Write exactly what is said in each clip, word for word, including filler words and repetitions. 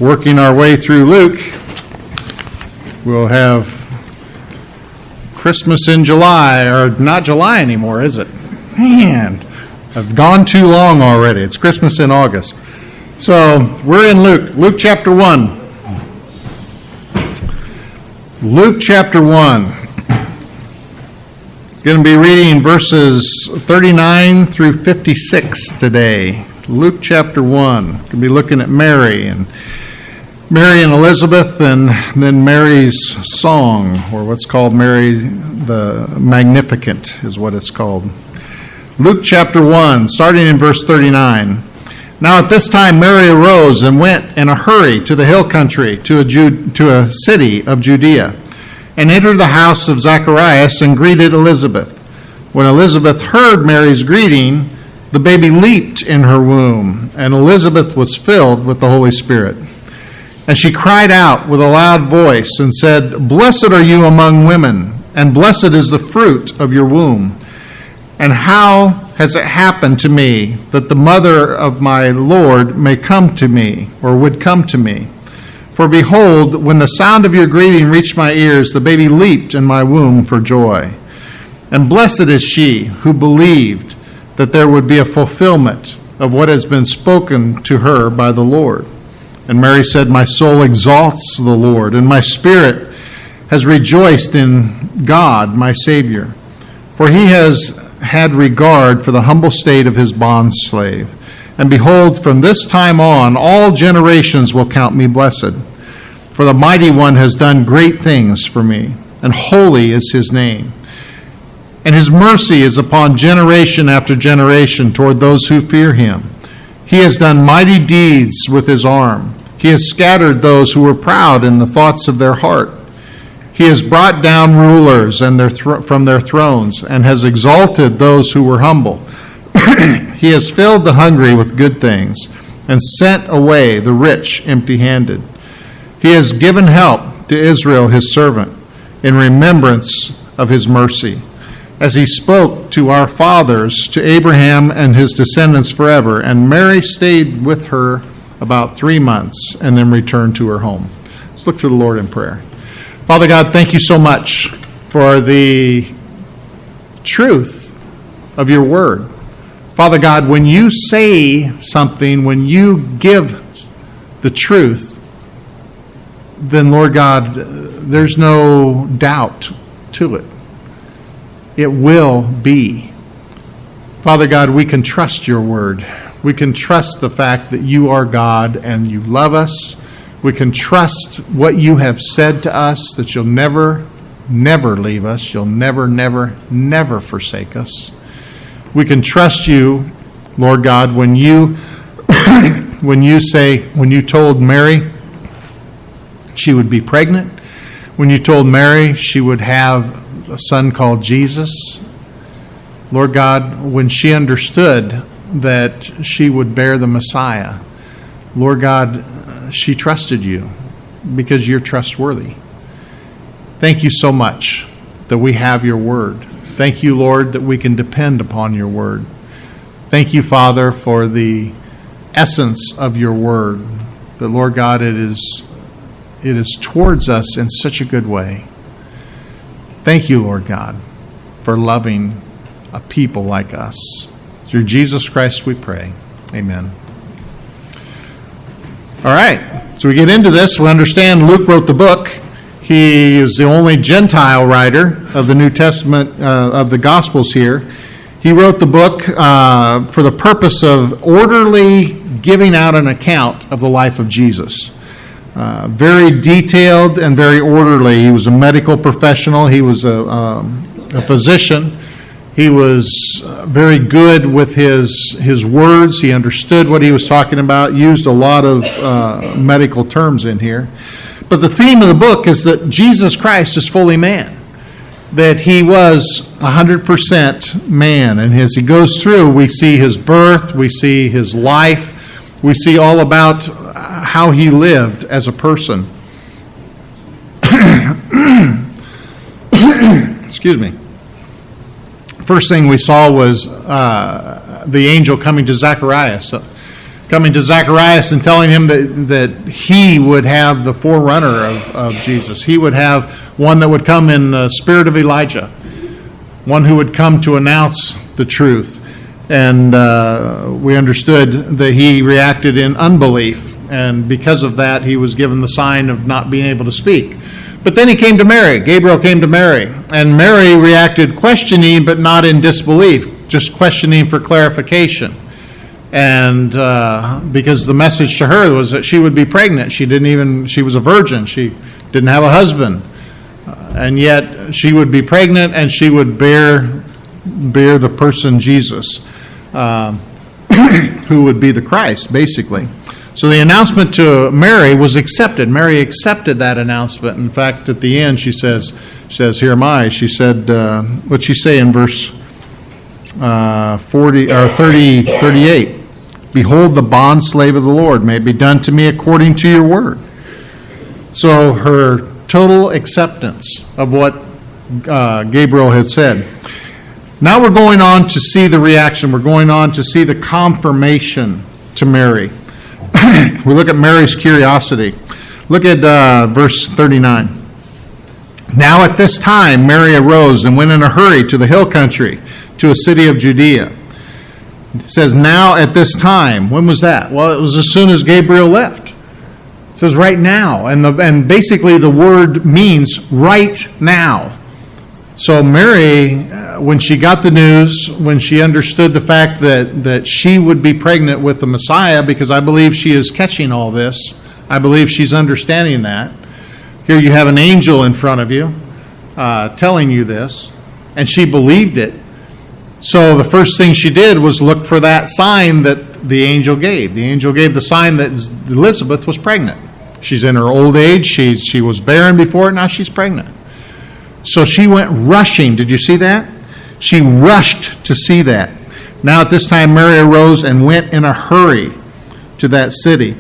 working our way through Luke. We'll have Christmas in July, or not July anymore, is it? Man, I've gone too long already. It's Christmas in August. So we're in Luke, Luke chapter one. Luke chapter one. Going to be reading verses thirty-nine through fifty-six today. Luke chapter one. Going to be looking at Mary and Mary and Elizabeth, and then Mary's song, or what's called Mary the Magnificent is what it's called. Luke chapter one, starting in verse thirty-nine. Now at this time Mary arose and went in a hurry to the hill country, to a, Ju- to a city of Judea, and entered the house of Zacharias and greeted Elizabeth. When Elizabeth heard Mary's greeting, the baby leaped in her womb, and Elizabeth was filled with the Holy Spirit. And she cried out with a loud voice and said, "Blessed are you among women, and blessed is the fruit of your womb. And how has it happened to me that the mother of my Lord may come to me, or would come to me? For behold, when the sound of your greeting reached my ears, the baby leaped in my womb for joy. And blessed is she who believed that there would be a fulfillment of what has been spoken to her by the Lord." And Mary said, "My soul exalts the Lord, and my spirit has rejoiced in God, my Savior. For he has had regard for the humble state of his bondslave. And behold, from this time on, all generations will count me blessed. For the Mighty One has done great things for me, and holy is his name. And his mercy is upon generation after generation toward those who fear him. He has done mighty deeds with his arm. He has scattered those who were proud in the thoughts of their heart. He has brought down rulers and their thro- from their thrones, and has exalted those who were humble. He has filled the hungry with good things, and sent away the rich empty-handed. He has given help to Israel his servant, in remembrance of his mercy, as he spoke to our fathers, to Abraham and his descendants forever." And Mary stayed with her about three months, and then returned to her home. Let's look to the Lord in prayer. Father God, thank you so much for the truth of your word. Father God, when you say something, when you give the truth, then, Lord God, there's no doubt to it. It will be. Father God, we can trust your word. We can trust the fact that you are God and you love us. We can trust what you have said to us, that you'll never, never leave us. You'll never, never, never forsake us. We can trust you, Lord God, when you when you say, when you told Mary she would be pregnant, when you told Mary she would have a son called Jesus, Lord God, when she understood that she would bear the Messiah, Lord God, she trusted you because you're trustworthy. Thank you so much that we have your word. Thank you, Lord, that we can depend upon your word. Thank you, Father, for the essence of your word. That, Lord God, it is it is towards us in such a good way. Thank you, Lord God, for loving a people like us. Through Jesus Christ we pray. Amen. All right, so we get into this. We understand Luke wrote the book. He is the only Gentile writer of the New Testament, uh, of the Gospels here. He wrote the book uh, for the purpose of orderly giving out an account of the life of Jesus. Uh, very detailed and very orderly. He was a medical professional. He was a, um, a physician. He was uh, very good with his his words. He understood what he was talking about, used a lot of uh, medical terms in here. But the theme of the book is that Jesus Christ is fully man, that he was one hundred percent man. And as he goes through, we see his birth, we see his life, we see all about how he lived as a person. Excuse me. First thing we saw was uh, the angel coming to Zacharias. coming to Zacharias and telling him that, that he would have the forerunner of, of Jesus. He would have one that would come in the spirit of Elijah, one who would come to announce the truth. And uh, we understood that he reacted in unbelief, and because of that, he was given the sign of not being able to speak. But then he came to Mary. Gabriel came to Mary, and Mary reacted questioning, but not in disbelief, just questioning for clarification. And uh, because the message to her was that she would be pregnant. She didn't even, she was a virgin. She didn't have a husband. Uh, and yet she would be pregnant, and she would bear bear the person Jesus, uh, who would be the Christ, basically. So the announcement to Mary was accepted. Mary accepted that announcement. In fact, at the end, she says, she says, "Here am I." She said, uh, what'd she say in verse uh, forty or thirty, thirty-eight? "Behold, the bondslave of the Lord, may it be done to me according to your word." So her total acceptance of what uh, Gabriel had said. Now we're going on to see the reaction. We're going on to see the confirmation to Mary. We look at Mary's curiosity. Look at uh, verse thirty-nine. "Now at this time Mary arose and went in a hurry to the hill country, to a city of Judea." It says, now at this time. When was that? Well, it was as soon as Gabriel left. It says right now. And, the, and basically the word means right now. So Mary, uh, when she got the news, when she understood the fact that, that she would be pregnant with the Messiah, because I believe she is catching all this, I believe she's understanding that. Here you have an angel in front of you uh, telling you this, and she believed it. So the first thing she did was look for that sign that the angel gave. The angel gave the sign that Elizabeth was pregnant. She's in her old age. She, she was barren before, now she's pregnant. So she went rushing. Did you see that? She rushed to see that. Now at this time Mary arose and went in a hurry to that city,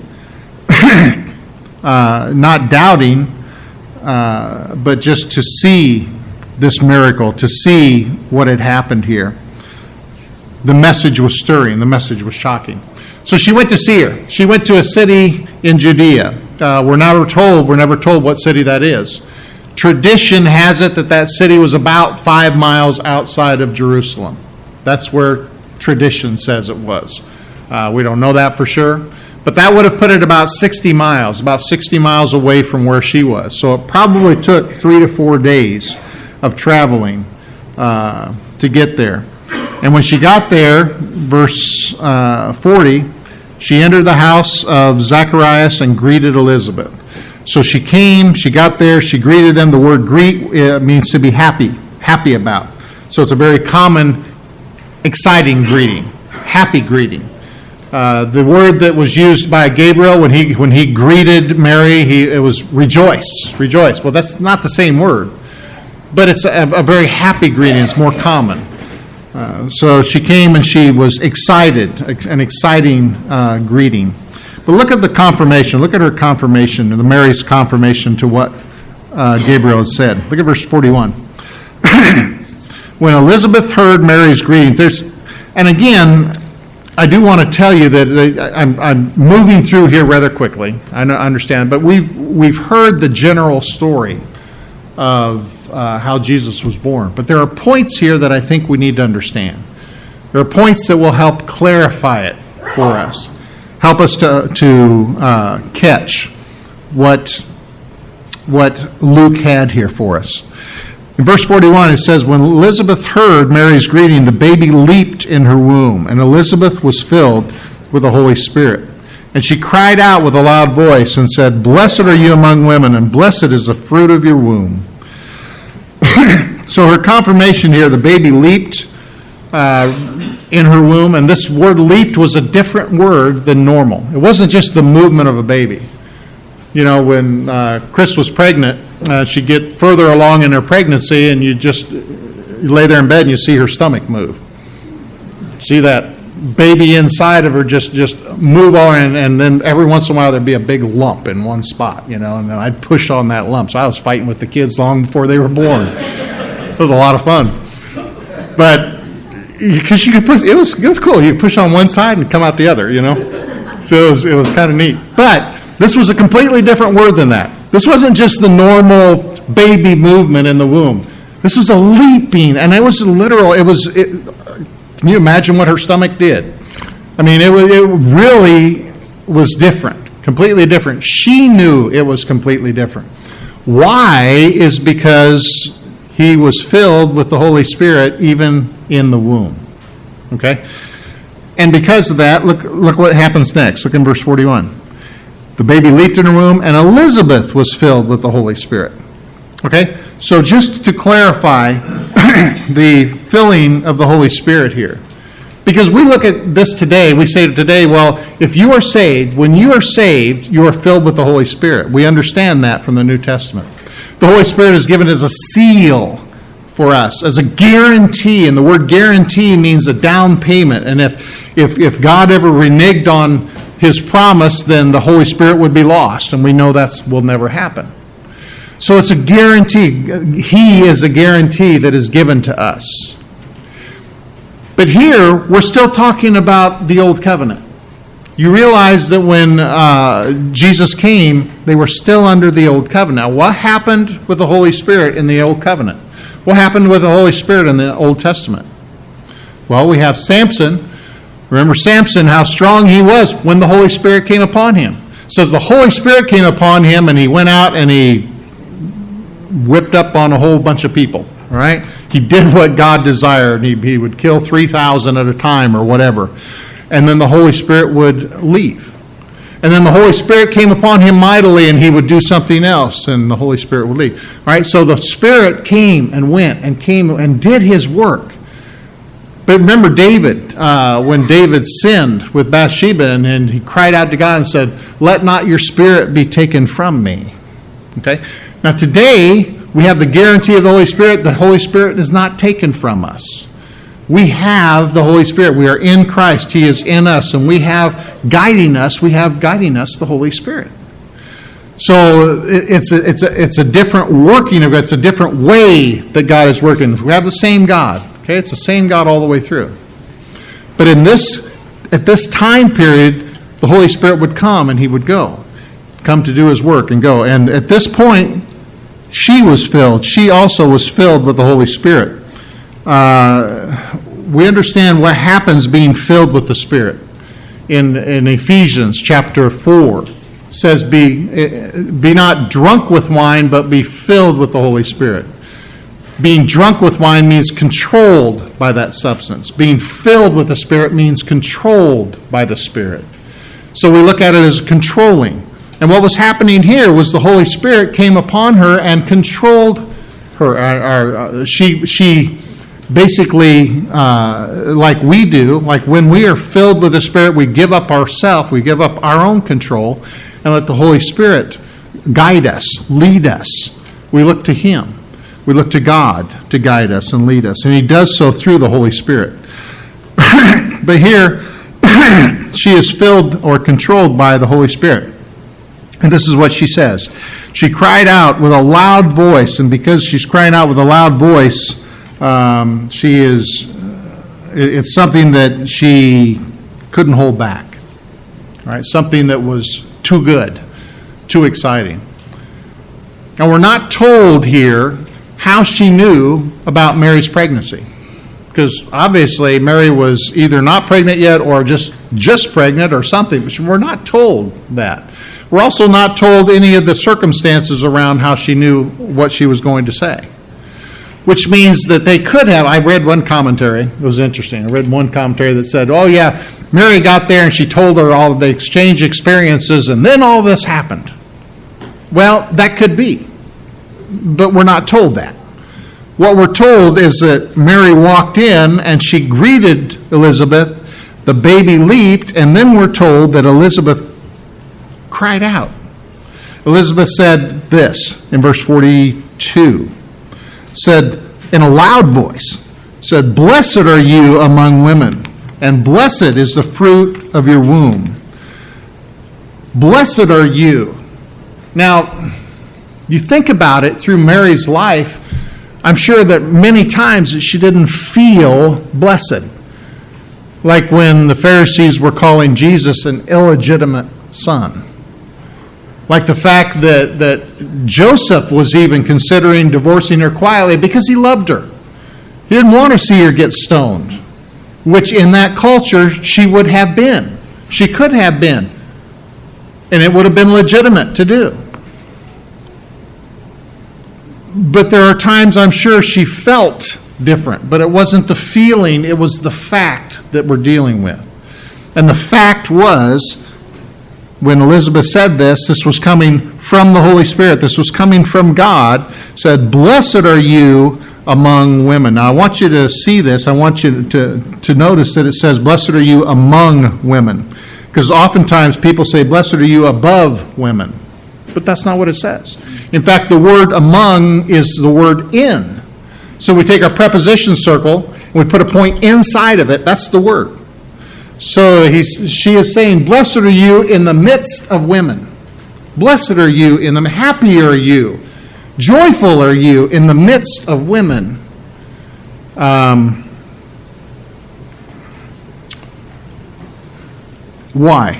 uh, not doubting, uh, but just to see this miracle, to see what had happened here. The message was stirring. The message was shocking. So she went to see her. She went to a city in Judea. Uh, we're never told. We're never told what city that is. Tradition has it that that city was about five miles outside of Jerusalem. That's where tradition says it was. Uh, we don't know that for sure. But that would have put it about sixty miles, about sixty miles away from where she was. So it probably took three to four days of traveling uh, to get there. And when she got there, verse uh, forty, she entered the house of Zacharias and greeted Elizabeth. So she came, she got there, she greeted them. The word greet uh, means to be happy, happy about. So it's a very common, exciting greeting, happy greeting. Uh, the word that was used by Gabriel when he when he greeted Mary, he it was rejoice, rejoice. Well, that's not the same word, but it's a, a very happy greeting. It's more common. Uh, so she came and she was excited, an exciting uh, greeting. But look at the confirmation. Look at her confirmation, the Mary's confirmation to what uh, Gabriel had said. Look at verse forty-one. When Elizabeth heard Mary's greeting, there's, and again, I do want to tell you that they, I'm, I'm moving through here rather quickly. I understand, but we've we've heard the general story of uh, how Jesus was born. But there are points here that I think we need to understand. There are points that will help clarify it for us, help us to to uh, catch what what Luke had here for us. In verse forty-one, it says, when Elizabeth heard Mary's greeting, the baby leaped in her womb, and Elizabeth was filled with the Holy Spirit. And she cried out with a loud voice and said, blessed are you among women, and blessed is the fruit of your womb. So her confirmation here, the baby leaped uh, in her womb, and this word leaped was a different word than normal. It wasn't just the movement of a baby. You know, when uh, Chris was pregnant, uh, she'd get further along in her pregnancy, and you just you lay there in bed and you see her stomach move. See that baby inside of her just, just move on, and, and then every once in a while there'd be a big lump in one spot, you know, and then I'd push on that lump. So I was fighting with the kids long before they were born. It was a lot of fun. But because you could push, it was it was cool. You push on one side and come out the other, you know. So it was, it was kind of neat. But this was a completely different word than that. This wasn't just the normal baby movement in the womb. This was a leaping, and it was literal. It was. It, can you imagine what her stomach did? I mean, it was. It really was different, completely different. She knew it was completely different. Why is because he was filled with the Holy Spirit even in the womb. Okay? And because of that, look look what happens next. Look in verse forty-one. The baby leaped in her womb, and Elizabeth was filled with the Holy Spirit. Okay? So just to clarify the filling of the Holy Spirit here. Because we look at this today, we say today, well, if you are saved, when you are saved, you are filled with the Holy Spirit. We understand that from the New Testament. The Holy Spirit is given as a seal for us, as a guarantee. And the word guarantee means a down payment. And if, if, if God ever reneged on his promise, then the Holy Spirit would be lost. And we know that will never happen. So it's a guarantee. He is a guarantee that is given to us. But here, we're still talking about the Old Covenant. You realize that when uh, Jesus came, they were still under the Old Covenant. Now, what happened with the Holy Spirit in the Old Covenant? What happened with the Holy Spirit in the Old Testament? Well, we have Samson. Remember Samson, how strong he was when the Holy Spirit came upon him. It says the Holy Spirit came upon him, and he went out and he whipped up on a whole bunch of people. All right? He did what God desired. He, he would kill three thousand at a time or whatever. And then the Holy Spirit would leave. And then the Holy Spirit came upon him mightily, and he would do something else, and the Holy Spirit would leave. All right? So the Spirit came and went and came and did his work. But remember David, uh, when David sinned with Bathsheba, and, and he cried out to God and said, "Let not your Spirit be taken from me." Okay? Now today, we have the guarantee of the Holy Spirit. The Holy Spirit is not taken from us. We have the Holy Spirit. We are in Christ. He is in us. And we have guiding us, we have guiding us the Holy Spirit. So it's a, it's a, it's a different working of it. It's a different way that God is working. We have the same God. Okay, it's the same God all the way through. But in this, at this time period, the Holy Spirit would come and he would go. Come to do his work and go. And at this point, she was filled. She also was filled with the Holy Spirit. Uh, we understand what happens being filled with the Spirit. In, in Ephesians chapter four, it says, be, be not drunk with wine, but be filled with the Holy Spirit. Being drunk with wine means controlled by that substance. Being filled with the Spirit means controlled by the Spirit. So we look at it as controlling. And what was happening here was the Holy Spirit came upon her and controlled her. Or, or, uh, she, she basically, uh, like we do, like when we are filled with the Spirit, we give up ourself, we give up our own control, and let the Holy Spirit guide us, lead us. We look to Him. We look to God to guide us and lead us. And He does so through the Holy Spirit. But here, she is filled or controlled by the Holy Spirit. And this is what she says. She cried out with a loud voice, and because she's crying out with a loud voice, um, she is, it's something that she couldn't hold back. Right? Something that was too good, too exciting. And we're not told here how she knew about Mary's pregnancy. Because obviously Mary was either not pregnant yet or just, just pregnant or something. But we're not told that. We're also not told any of the circumstances around how she knew what she was going to say. Which means that they could have, I read one commentary, it was interesting. I read one commentary that said, oh yeah, Mary got there and she told her all of the exchange experiences and then all this happened. Well, that could be. But we're not told that. What we're told is that Mary walked in and she greeted Elizabeth, the baby leaped, and then we're told that Elizabeth cried out. Elizabeth said this in verse forty-two, said in a loud voice, said, "Blessed are you among women, and blessed is the fruit of your womb." Blessed are you. Now, you think about it through Mary's life, I'm sure that many times she didn't feel blessed. Like when the Pharisees were calling Jesus an illegitimate son. Like the fact that, that Joseph was even considering divorcing her quietly because he loved her. He didn't want to see her get stoned, which in that culture she would have been. She could have been. And it would have been legitimate to do. But there are times I'm sure she felt different, but it wasn't the feeling, it was the fact that we're dealing with. And the fact was, when Elizabeth said this, this was coming from the Holy Spirit, this was coming from God, said, "Blessed are you among women." Now I want you to see this, I want you to, to notice that it says, "Blessed are you among women." Because oftentimes people say, "Blessed are you above women." But that's not what it says. In fact, the word among is the word in. So we take our preposition circle and we put a point inside of it. That's the word. So he's, she is saying, "Blessed are you in the midst of women. Blessed are you in the, happy are you, joyful are you in the midst of women." Um, why?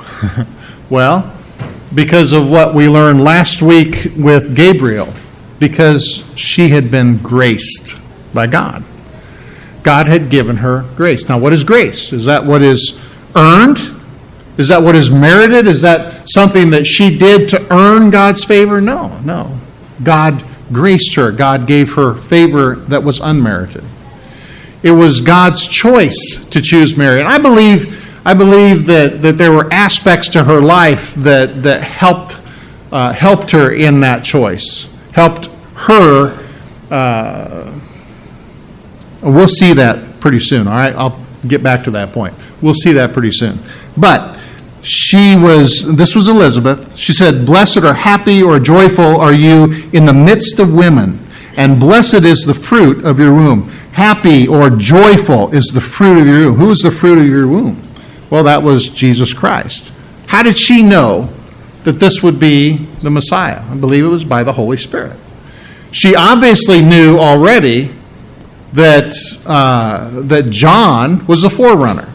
Well, because of what we learned last week with Gabriel. Because she had been graced by God. God had given her grace. Now, what is grace? Is that what is earned? Is that what is merited? Is that something that she did to earn God's favor? No, no. God graced her. God gave her favor that was unmerited. It was God's choice to choose Mary. And I believe I believe that, that there were aspects to her life that, that helped uh, helped her in that choice. Helped her, uh, we'll see that pretty soon, all right? I'll get back to that point. We'll see that pretty soon. But she was, this was Elizabeth. She said, "Blessed or happy or joyful are you in the midst of women, and blessed is the fruit of your womb." Happy or joyful is the fruit of your womb. Who is the fruit of your womb? Well, that was Jesus Christ. How did she know that this would be the Messiah? I believe it was by the Holy Spirit. She obviously knew already that uh, that John was the forerunner.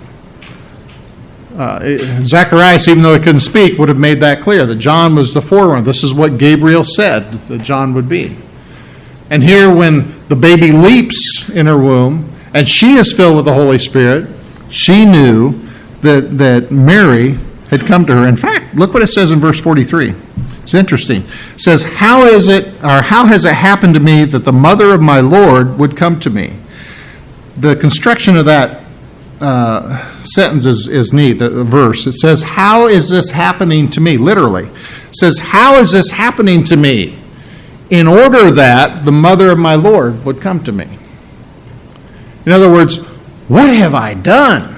Uh, Zacharias, even though he couldn't speak, would have made that clear, that John was the forerunner. This is what Gabriel said that John would be. And here, when the baby leaps in her womb, and she is filled with the Holy Spirit, she knew that, that Mary had come to her. In fact, look what it says in verse forty-three. It's interesting. It says, "How is it, or how has it happened to me that the mother of my Lord would come to me?" The construction of that uh, sentence is, is neat, the, the verse. It says, "How is this happening to me?" Literally. It says, "How is this happening to me? In order that the mother of my Lord would come to me." In other words, what have I done?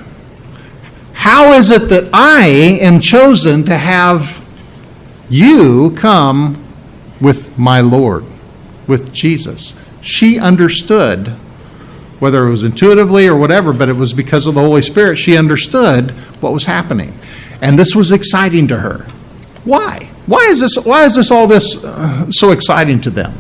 How is it that I am chosen to have you come with my Lord, with Jesus? She understood, whether it was intuitively or whatever, but it was because of the Holy Spirit, she understood what was happening. And this was exciting to her. Why? Why is this, why is this all this uh, so exciting to them?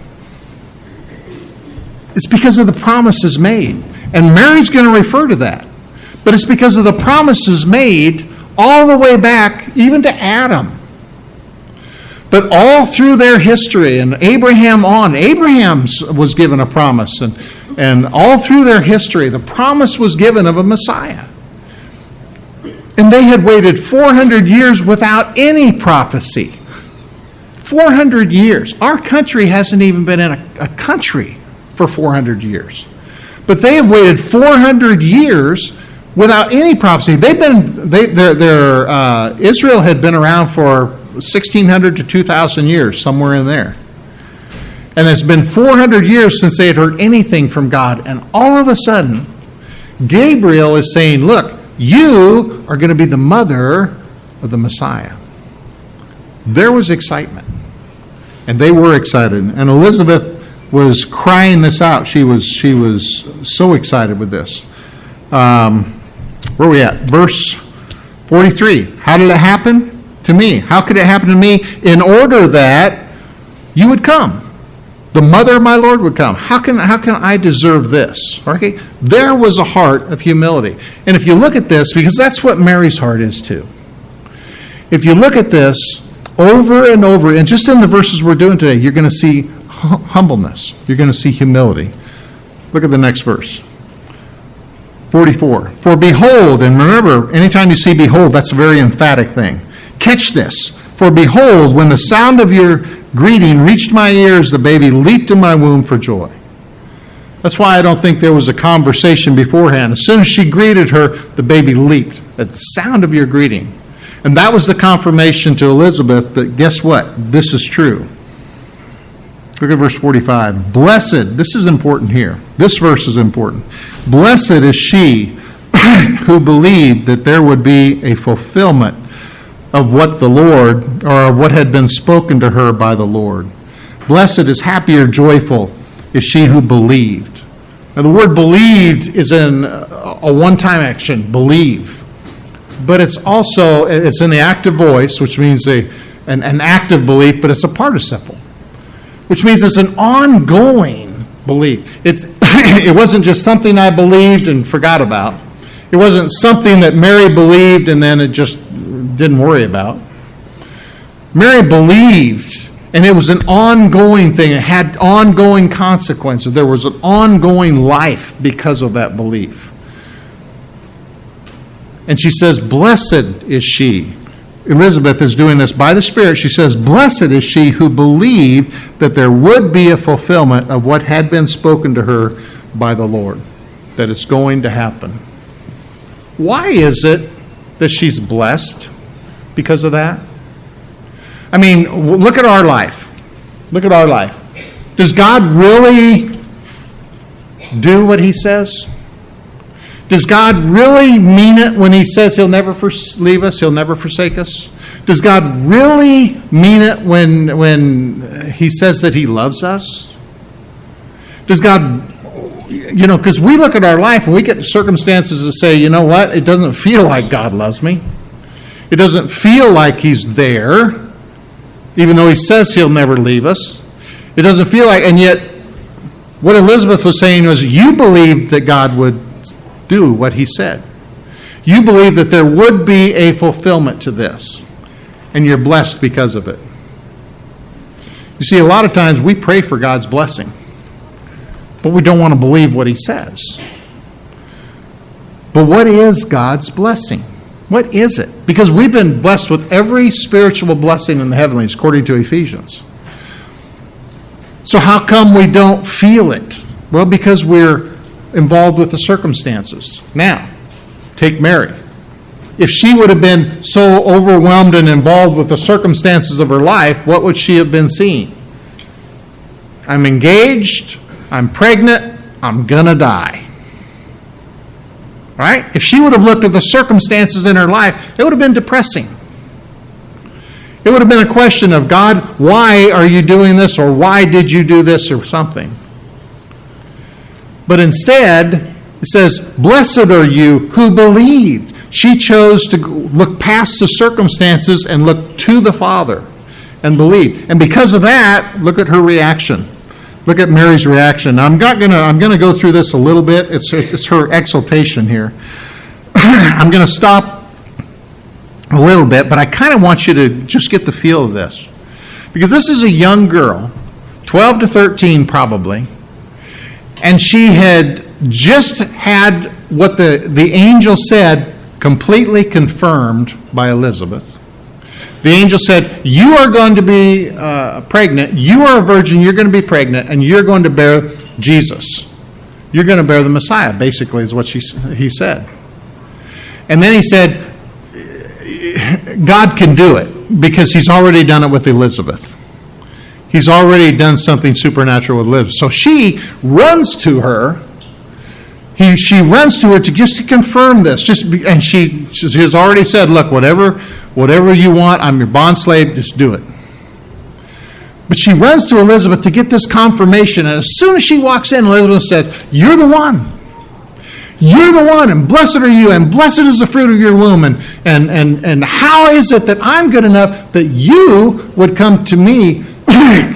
It's because of the promises made. And Mary's going to refer to that. But it's because of the promises made all the way back, even to Adam. But all through their history, and Abraham on, Abraham was given a promise. And, and all through their history, the promise was given of a Messiah. And they had waited four hundred years without any prophecy. four hundred years. Our country hasn't even been in a, a country for four hundred years. But they have waited four hundred years without any prophecy. They've been, they, their, their, uh, Israel had been around for sixteen hundred to two thousand years, somewhere in there. And it's been four hundred years since they had heard anything from God. And all of a sudden, Gabriel is saying, look, you are going to be the mother of the Messiah. There was excitement. And they were excited. And Elizabeth was crying this out. She was, she was so excited with this. Um, where are we at? Verse forty-three. How did it happen to me? How could it happen to me? In order that you would come. The mother of my Lord would come. How can, how can I deserve this? Okay? There was a heart of humility. And if you look at this, because that's what Mary's heart is too. If you look at this over and over, and just in the verses we're doing today, you're going to see hum- humbleness. You're going to see humility. Look at the next verse. forty-four. For behold, and remember, anytime you see behold, that's a very emphatic thing. Catch this. For behold, when the sound of your greeting reached my ears, the baby leaped in my womb for joy. That's why I don't think there was a conversation beforehand. As soon as she greeted her, the baby leaped at the sound of your greeting. And that was the confirmation to Elizabeth that, guess what? This is true. Look at verse forty-five. Blessed, this is important here. This verse is important. Blessed is she who believed that there would be a fulfillment of what the Lord, or what had been spoken to her by the Lord. Blessed is happy or joyful is she who believed. Now the word believed is in a one-time action, believe. But it's also, it's in the active voice, which means a, an, an active belief, but it's a participle, which means it's an ongoing belief. It's, it wasn't just something I believed and forgot about. It wasn't something that Mary believed and then it just didn't worry about. Mary believed, and it was an ongoing thing. It had ongoing consequences. There was an ongoing life because of that belief. And she says, blessed is she. Elizabeth is doing this by the Spirit. She says, blessed is she who believed that there would be a fulfillment of what had been spoken to her by the Lord, that it's going to happen. Why is it that she's blessed because of that? I mean, look at our life. Look at our life. Does God really do what he says? Does God really mean it when he says he'll never leave us, he'll never forsake us? Does God really mean it when, when he says that he loves us? Does God, you know, because we look at our life and we get circumstances that say, you know what, it doesn't feel like God loves me. It doesn't feel like he's there, even though he says he'll never leave us. It doesn't feel like, and yet what Elizabeth was saying was, you believed that God would do what he said. You believe that there would be a fulfillment to this, and you're blessed because of it. You see, a lot of times we pray for God's blessing, but we don't want to believe what he says. But what is God's blessing? What is it? Because we've been blessed with every spiritual blessing in the heavenlies, according to Ephesians. So how come we don't feel it? Well, because we're involved with the circumstances. Now, take Mary. If she would have been so overwhelmed and involved with the circumstances of her life, what would she have been seeing? I'm engaged, I'm pregnant, I'm gonna die. Right? If she would have looked at the circumstances in her life, it would have been depressing. It would have been a question of, God, why are you doing this, or why did you do this, or something. But instead, it says, blessed are you who believed. She chose to look past the circumstances and look to the Father and believe. And because of that, look at her reaction. Look at Mary's reaction. Now, I'm not gonna. I'm gonna go through this a little bit. It's it's her exaltation here. I'm gonna stop a little bit, but I kind of want you to just get the feel of this, because this is a young girl, twelve to thirteen probably. And she had just had what the, the angel said completely confirmed by Elizabeth. The angel said, you are going to be uh, pregnant. You are a virgin. You're going to be pregnant. And you're going to bear Jesus. You're going to bear the Messiah, basically, is what she, he said. And then he said, God can do it because he's already done it with Elizabeth. He's already done something supernatural with Elizabeth. So she runs to her. He, she runs to her to just to confirm this. Just be, and she, she has already said, look, whatever, whatever you want, I'm your bondslave, just do it. But she runs to Elizabeth to get this confirmation. And as soon as she walks in, Elizabeth says, you're the one. You're the one, and blessed are you, and blessed is the fruit of your womb. And, and, and, and how is it that I'm good enough that you would come to me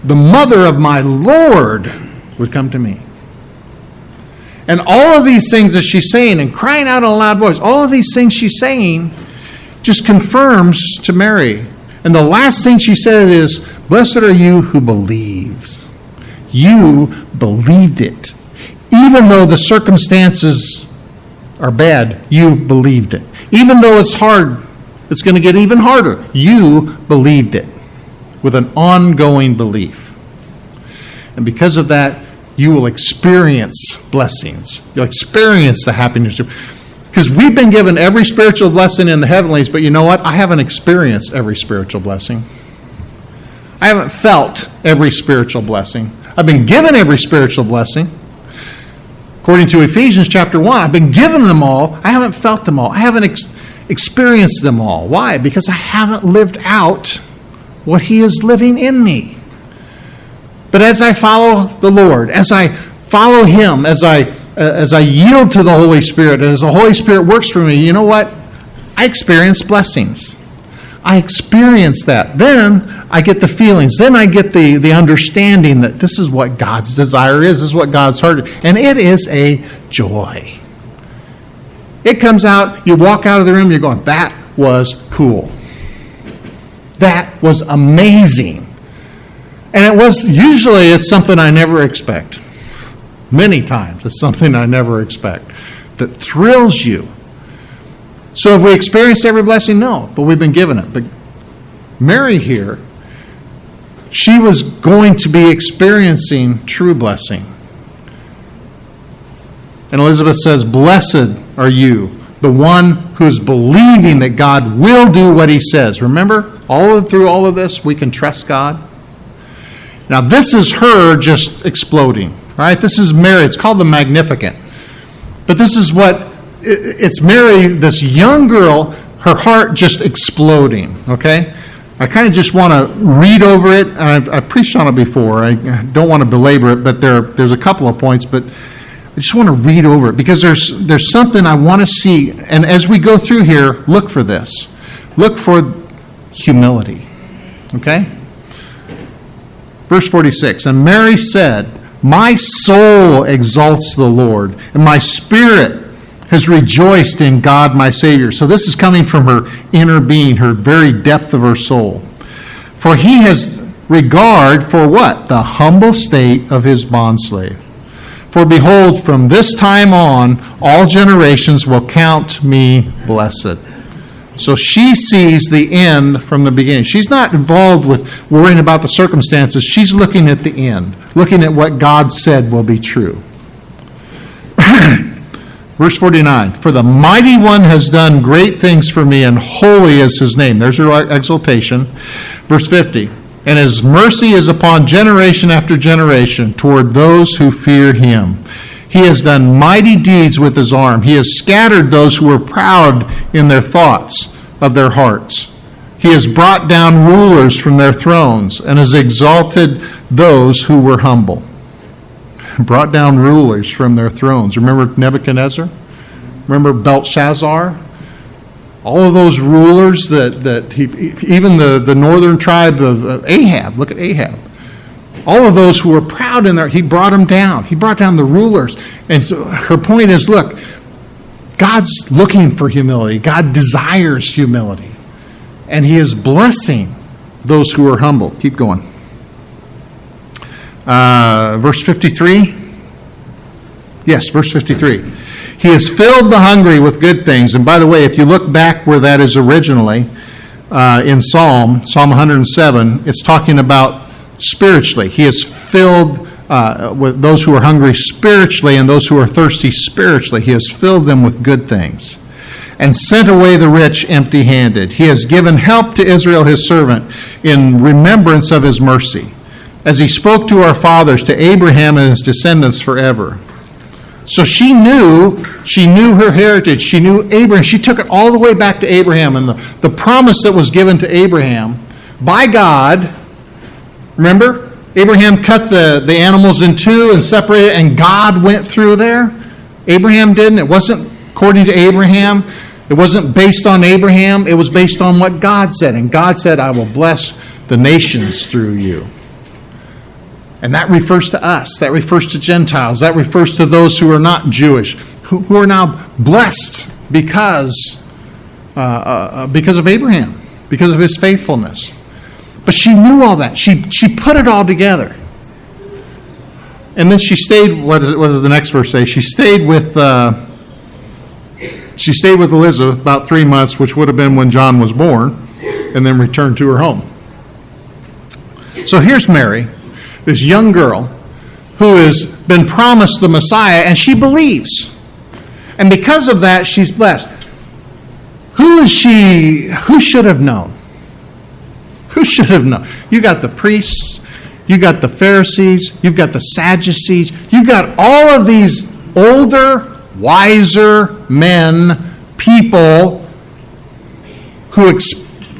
the mother of my Lord would come to me. And all of these things that she's saying and crying out in a loud voice, all of these things she's saying just confirms to Mary. And the last thing she said is, blessed are you who believes. You believed it. Even though the circumstances are bad, you believed it. Even though it's hard, it's going to get even harder. You believed it with an ongoing belief. And because of that, you will experience blessings. You'll experience the happiness. Because we've been given every spiritual blessing in the heavenlies, but you know what? I haven't experienced every spiritual blessing. I haven't felt every spiritual blessing. I've been given every spiritual blessing. According to Ephesians chapter one, I've been given them all. I haven't felt them all. I haven't ex- experienced them all. Why? Because I haven't lived out what He is living in me. But as I follow the Lord, as I follow Him, as I uh, as I yield to the Holy Spirit, and as the Holy Spirit works for me, you know what? I experience blessings. I experience that. Then I get the feelings. Then I get the, the understanding that this is what God's desire is. This is what God's heart is. And it is a joy. It comes out, you walk out of the room, you're going, that was cool. That was amazing. And it was, usually it's something I never expect. Many times it's something I never expect that thrills you. So have we experienced every blessing? No, but we've been given it. But Mary here, she was going to be experiencing true blessing. And Elizabeth says, blessed are you, the one who's believing that God will do what He says. Remember, all of, through all of this, we can trust God. Now, this is her just exploding, right? This is Mary. It's called the Magnificat. But this is what, it's Mary, this young girl, her heart just exploding, okay? I kind of just want to read over it. I've, I've preached on it before. I don't want to belabor it, but there, there's a couple of points, but I just want to read over it because there's there's something I want to see. And as we go through here, look for this. Look for humility, okay? Verse forty-six, and Mary said, my soul exalts the Lord, and my spirit has rejoiced in God my Savior. So this is coming from her inner being, her very depth of her soul. For He has regard for what? The humble state of His bondslave. For behold, from this time on, all generations will count me blessed. So she sees the end from the beginning. She's not involved with worrying about the circumstances. She's looking at the end, looking at what God said will be true. Verse forty-nine, for the mighty one has done great things for me, and holy is His name. There's your exaltation. Verse fifty, and His mercy is upon generation after generation toward those who fear Him. He has done mighty deeds with His arm. He has scattered those who were proud in their thoughts of their hearts. He has brought down rulers from their thrones and has exalted those who were humble. Brought down rulers from their thrones. Remember Nebuchadnezzar? Remember Belshazzar? All of those rulers that, that he, even the, the northern tribe of Ahab, look at Ahab. All of those who were proud in there, he brought them down. He brought down the rulers. And so her point is, look, God's looking for humility. God desires humility. And He is blessing those who are humble. Keep going. Uh, verse fifty-three. Yes, verse fifty-three. He has filled the hungry with good things. And by the way, if you look back where that is originally, uh, in Psalm, Psalm one hundred seven, it's talking about spiritually. He has filled uh, with those who are hungry spiritually and those who are thirsty spiritually. He has filled them with good things and sent away the rich empty-handed. He has given help to Israel His servant in remembrance of His mercy, as He spoke to our fathers, to Abraham and his descendants forever. So she knew, she knew her heritage. She knew Abraham. She took it all the way back to Abraham and the, the promise that was given to Abraham by God. Remember? Abraham cut the, the animals in two and separated, and God went through there. Abraham didn't. It wasn't according to Abraham. It wasn't based on Abraham. It was based on what God said. And God said, I will bless the nations through you. And that refers to us. That refers to Gentiles. That refers to those who are not Jewish, who, who are now blessed because, uh, uh, because of Abraham, because of his faithfulness. But she knew all that. She she put it all together. And then she stayed, what, is it, what does the next verse say? She stayed with uh, she stayed with Elizabeth about three months, which would have been when John was born, and then returned to her home. So here's Mary, this young girl who has been promised the Messiah, and she believes. And because of that, she's blessed. Who is she? Who should have known? Who should have known? You got the priests, you got the Pharisees, you've got the Sadducees, you've got all of these older, wiser men, people who ex-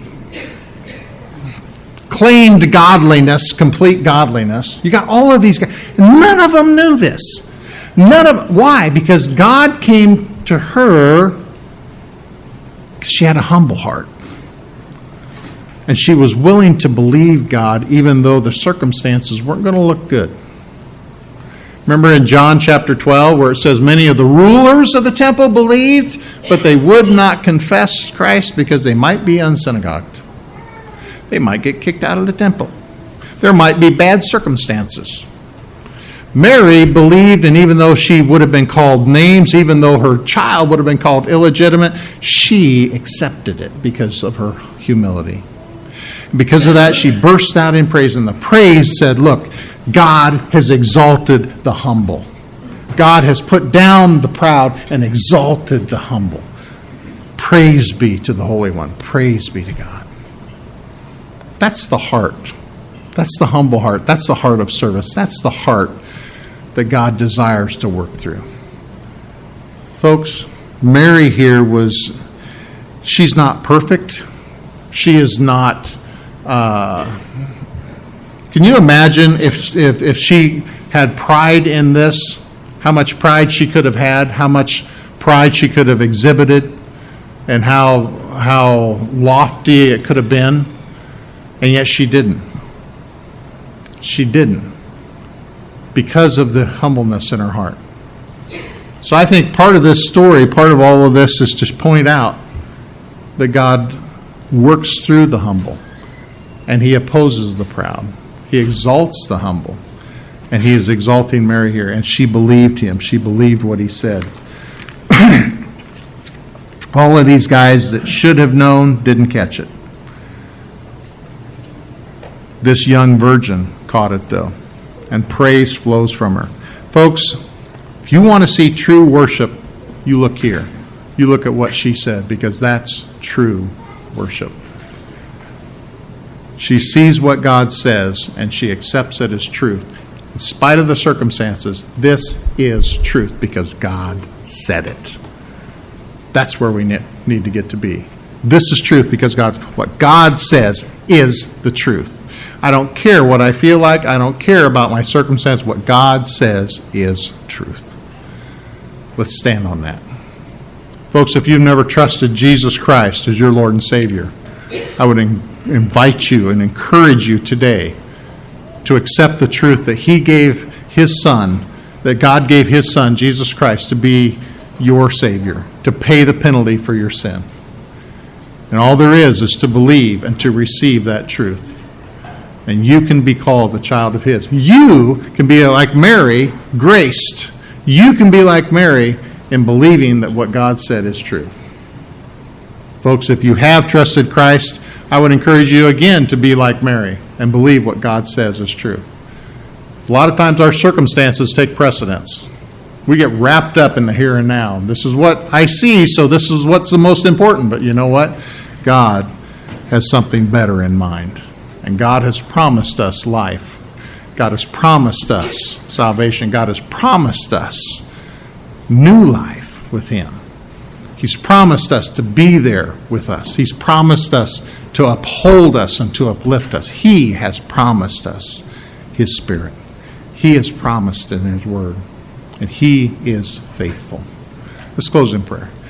claimed godliness, complete godliness. You got all of these guys. None of them knew this. None of why? Because God came to her because she had a humble heart. And she was willing to believe God even though the circumstances weren't going to look good. Remember in John chapter twelve where it says many of the rulers of the temple believed, but they would not confess Christ because they might be unsynagogued. They might get kicked out of the temple. There might be bad circumstances. Mary believed, and even though she would have been called names, even though her child would have been called illegitimate, she accepted it because of her humility. Because of that, she burst out in praise, and the praise said, look, God has exalted the humble. God has put down the proud and exalted the humble. Praise be to the Holy One. Praise be to God. That's the heart. That's the humble heart. That's the heart of service. That's the heart that God desires to work through. Folks, Mary here was, she's not perfect. She is not, uh, can you imagine if, if, if she had pride in this, how much pride she could have had, how much pride she could have exhibited, and how, how lofty it could have been, and yet she didn't. She didn't. Because of the humbleness in her heart. So I think part of this story, part of all of this is to point out that God works through the humble and he opposes the proud. He exalts the humble, and he is exalting Mary here, and she believed him. She believed what he said. All of these guys that should have known didn't catch it. This young virgin caught it though. And praise flows from her. Folks, if you want to see true worship, you look here. You look at what she said, because that's true worship. She sees what God says, and she accepts it as truth. In spite of the circumstances, this is truth because God said it. That's where we need to get to be. This is truth because God, what God says is the truth. I don't care what I feel like. I don't care about my circumstance. What God says is truth. Let's stand on that. Folks, if you've never trusted Jesus Christ as your Lord and Savior, I would in- invite you and encourage you today to accept the truth that he gave his Son, that God gave his Son, Jesus Christ, to be your Savior, to pay the penalty for your sin. And all there is is to believe and to receive that truth. And you can be called a child of his. You can be like Mary, graced. You can be like Mary in believing that what God said is true. Folks, if you have trusted Christ, I would encourage you again to be like Mary and believe what God says is true. A lot of times our circumstances take precedence. We get wrapped up in the here and now. This is what I see, so this is what's the most important. But you know what? God has something better in mind. And God has promised us life. God has promised us salvation. God has promised us new life with him. He's promised us to be there with us. He's promised us to uphold us and to uplift us. He has promised us his Spirit. He has promised in his word. And he is faithful. Let's close in prayer.